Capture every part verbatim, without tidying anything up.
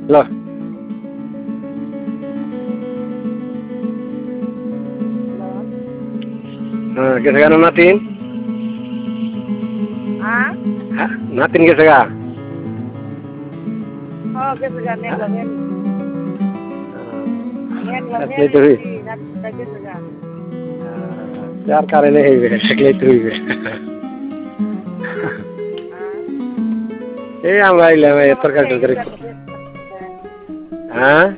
ল হ্যাঁ গেছে গা নাতিন হ্যাঁ নাতিন গেছে গা হ্যাঁ গেছে গা মেঘলা মেঘ মেঘলা মেঘ থাকলেই তো হই রাতটা গেছে গা যার কারণে হইবে থাকলেই তো হইবে এই আমরা আইলাম এই তরকারি টরকারি হ্যাঁ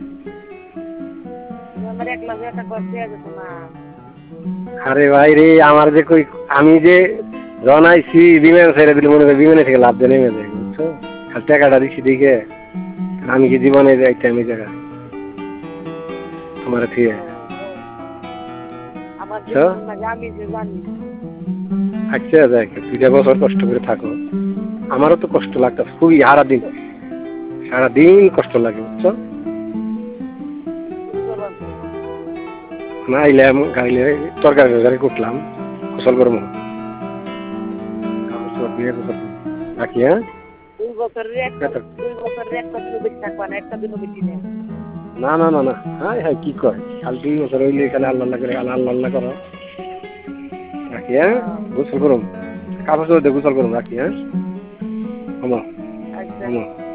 আমার একলা একটা করতে যেত না আরে ভাই রে আমার যে কই আমি যে জনাইছি বিমান ছেড়ে দিলে মনে করি বিমানে থেকে লাভ দিয়ে নেমে যায় বুঝছো খালি টাকাটা দিচ্ছি দিকে আমি কি জীবনে যাইতাম এই জায়গা তোমার ঠিক আমার আমি যে জানি আচ্ছা দেখ দুইটা বছর কষ্ট করে থাকো আমারও তো কষ্ট লাগতো খুবই সারাদিন সারাদিন কষ্ট লাগে বুঝছো না আইলাম গাইলে তরকারি টরকারি কুটলাম গোসল করবো রাখি হ্যাঁ দুই বছরের একটা দুই বছরের একটা দিনও বেশি থাকবা না একটা দিনও বেশি নেই না না না না হ্যাঁ হ্যাঁ কি কয় কাল দুই বছর হইলে এখানে আল্লাহ আল্লাহ করে আল্লাহ আল্লাহ করো রাখি হ্যাঁ গোসল করুম কাপড় চোপড় দিয়ে গোসল করুম রাখি হ্যাঁ হমো হমো